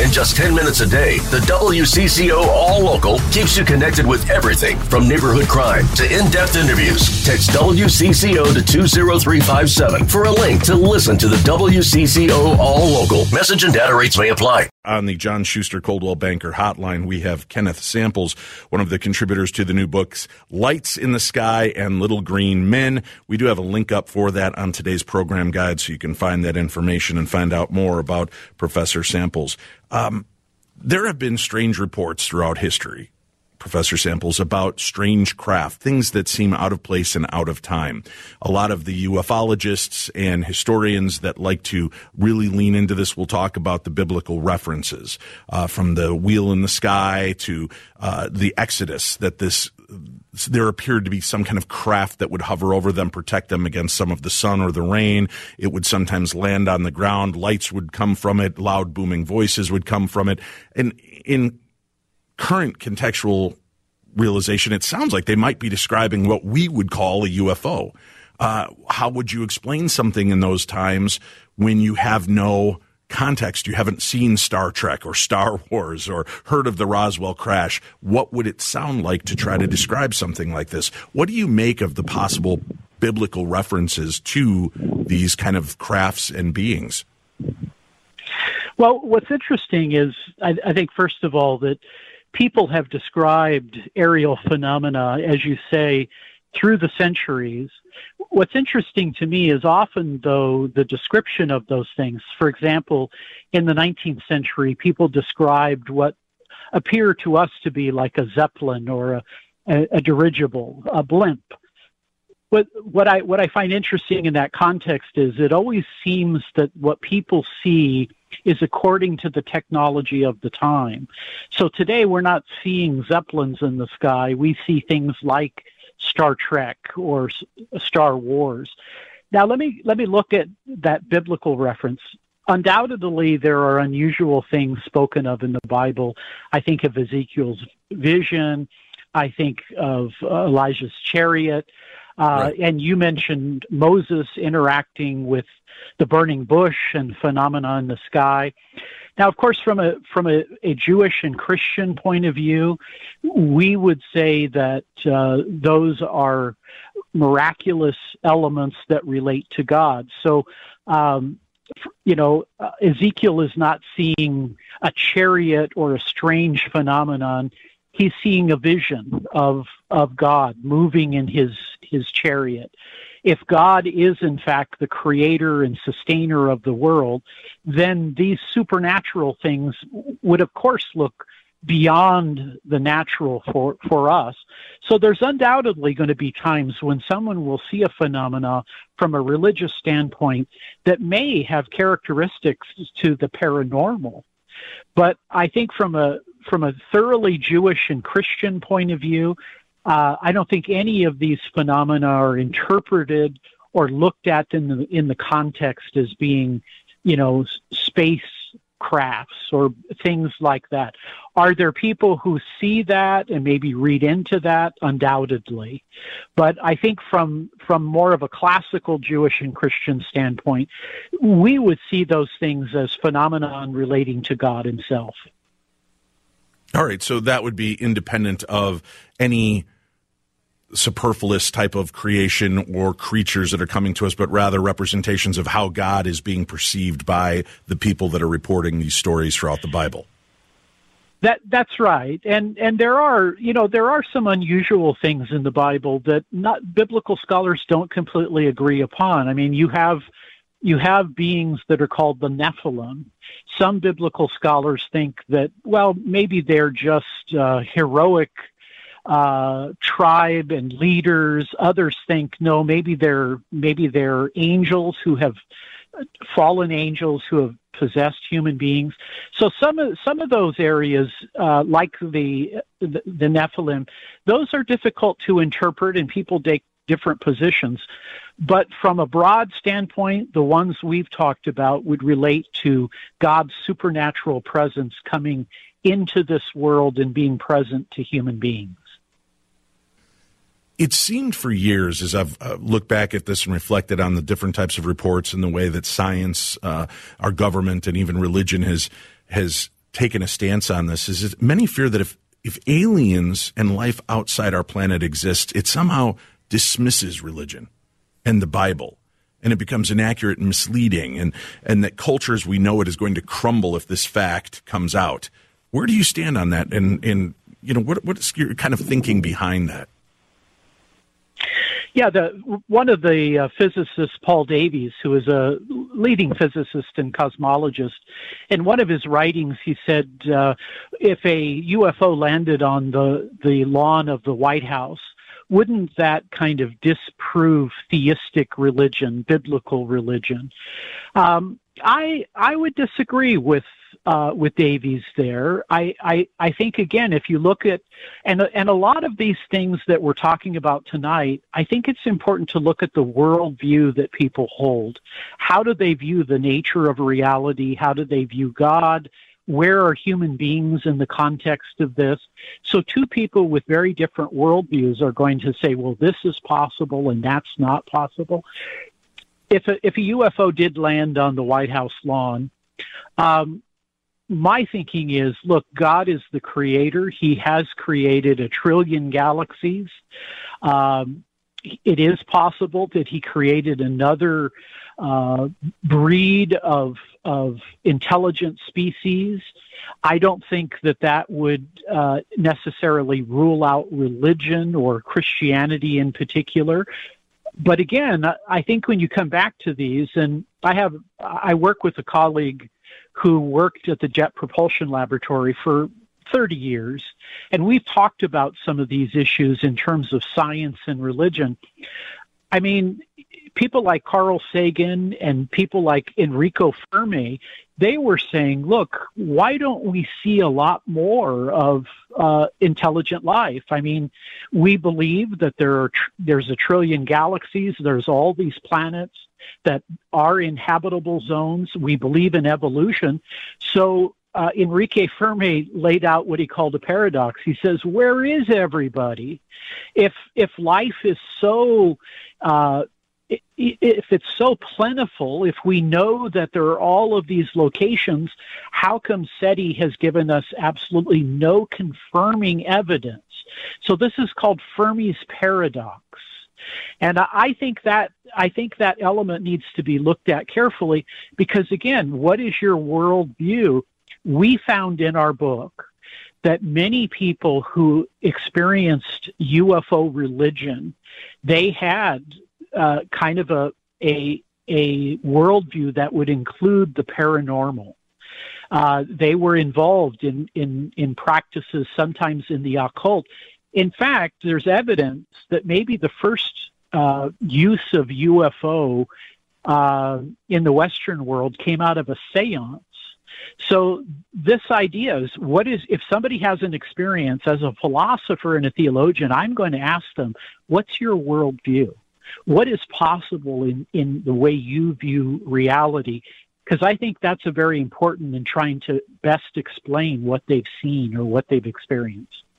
In just 10 minutes a day, the WCCO All Local keeps you connected with everything from neighborhood crime to in-depth interviews. Text WCCO to 20357 for a link to listen to the WCCO All Local. Message and data rates may apply. On the John Schuster Coldwell Banker Hotline, we have Kenneth Samples, one of the contributors to the new books, Lights in the Sky and Little Green Men. We do have a link up for that on today's program guide, so you can find that information and find out more about Professor Samples. There have been strange reports throughout history, Professor Samples, about strange craft, things that seem out of place and out of time. A lot of the ufologists and historians that like to really lean into this will talk about the biblical references, from the wheel in the sky to the Exodus, that there appeared to be some kind of craft that would hover over them, protect them against some of the sun or the rain. It would sometimes land on the ground. Lights would come from it. Loud booming voices would come from it. And in current contextual realization, it sounds like they might be describing what we would call a UFO. How would you explain something in those times when you have no context? You haven't seen Star Trek or Star Wars or heard of the Roswell crash. What would it sound like to try to describe something like this? What do you make of the possible biblical references to these kind of crafts and beings? Well, what's interesting is, I think, first of all, that people have described aerial phenomena, as you say, through the centuries. What's interesting to me is often, though, the description of those things. For example, in the 19th century, people described what appear to us to be like a Zeppelin or a dirigible, a blimp. But what I find interesting in that context is it always seems that what people see is according to the technology of the time. So today we're not seeing Zeppelins in the sky. We see things like Star Trek or Star Wars. Now let me look at that biblical reference. Undoubtedly, there are unusual things spoken of in the Bible. I think of Ezekiel's vision. I think of Elijah's chariot. Right. And you mentioned Moses interacting with the burning bush and phenomena in the sky. Now, of course, from a Jewish and Christian point of view, we would say that those are miraculous elements that relate to God. So, Ezekiel is not seeing a chariot or a strange phenomenon. He's seeing a vision of God moving in his chariot. If God is, in fact, the creator and sustainer of the world, then these supernatural things would, of course, look beyond the natural for us. So there's undoubtedly going to be times when someone will see a phenomena from a religious standpoint that may have characteristics to the paranormal. But I think from a thoroughly Jewish and Christian point of view, I don't think any of these phenomena are interpreted or looked at in the context as being, space crafts or things like that. Are there people who see that and maybe read into that? Undoubtedly. But I think from more of a classical Jewish and Christian standpoint, we would see those things as phenomenon relating to God himself. All right, so that would be independent of any superfluous type of creation or creatures that are coming to us, but rather representations of how God is being perceived by the people that are reporting these stories throughout the Bible. That's right, and there are some unusual things in the Bible that biblical scholars don't completely agree upon. I mean, you have beings that are called the Nephilim. Some biblical scholars think that, well, maybe they're just heroic tribe and leaders. Others think, no, maybe they're angels who have fallen angels who have possessed human beings. So some of those areas, like the Nephilim, those are difficult to interpret, and people take different positions. But from a broad standpoint, the ones we've talked about would relate to God's supernatural presence coming into this world and being present to human beings. It seemed for years, as I've looked back at this and reflected on the different types of reports and the way that science, our government, and even religion has taken a stance on this is that many fear that if aliens and life outside our planet exists, it somehow dismisses religion and the Bible, and it becomes inaccurate and misleading, and that culture as we know it is going to crumble if this fact comes out. Where do you stand on that? And what's your kind of thinking behind that? Yeah, one of the physicists, Paul Davies, who is a leading physicist and cosmologist, in one of his writings, he said if a UFO landed on the lawn of the White House, wouldn't that kind of disprove theistic religion, biblical religion? I would disagree with Davies there. I think, again, if you look at, and a lot of these things that we're talking about tonight, I think it's important to look at the worldview that people hold. How do they view the nature of reality? How do they view God? Where are human beings in the context of this? So two people with very different worldviews are going to say, well, this is possible and that's not possible. If a UFO did land on the White House lawn, my thinking is, look, God is the creator. He has created 1 trillion galaxies. It is possible that he created another breed of intelligent species. I don't think that would necessarily rule out religion or Christianity in particular. But again, I think when you come back to these, and I work with a colleague who worked at the Jet Propulsion Laboratory for 30 years, and we've talked about some of these issues in terms of science and religion. I mean, people like Carl Sagan and people like Enrico Fermi, they were saying, look, why don't we see a lot more of intelligent life? I mean, we believe that there's 1 trillion galaxies, there's all these planets that are in habitable zones. We believe in evolution. So Enrique Fermi laid out what he called a paradox. He says, where is everybody? If life is so if it's so plentiful, if we know that there are all of these locations, how come SETI has given us absolutely no confirming evidence? So this is called Fermi's paradox. And I think that element needs to be looked at carefully because, again, what is your worldview? We found in our book that many people who experienced UFO religion, they had kind of a worldview that would include the paranormal. They were involved in practices, sometimes in the occult. In fact, there's evidence that maybe the first use of UFO in the Western world came out of a seance. So this idea is, if somebody has an experience as a philosopher and a theologian, I'm going to ask them, what's your worldview? What is possible in the way you view reality? Because I think that's a very important in trying to best explain what they've seen or what they've experienced.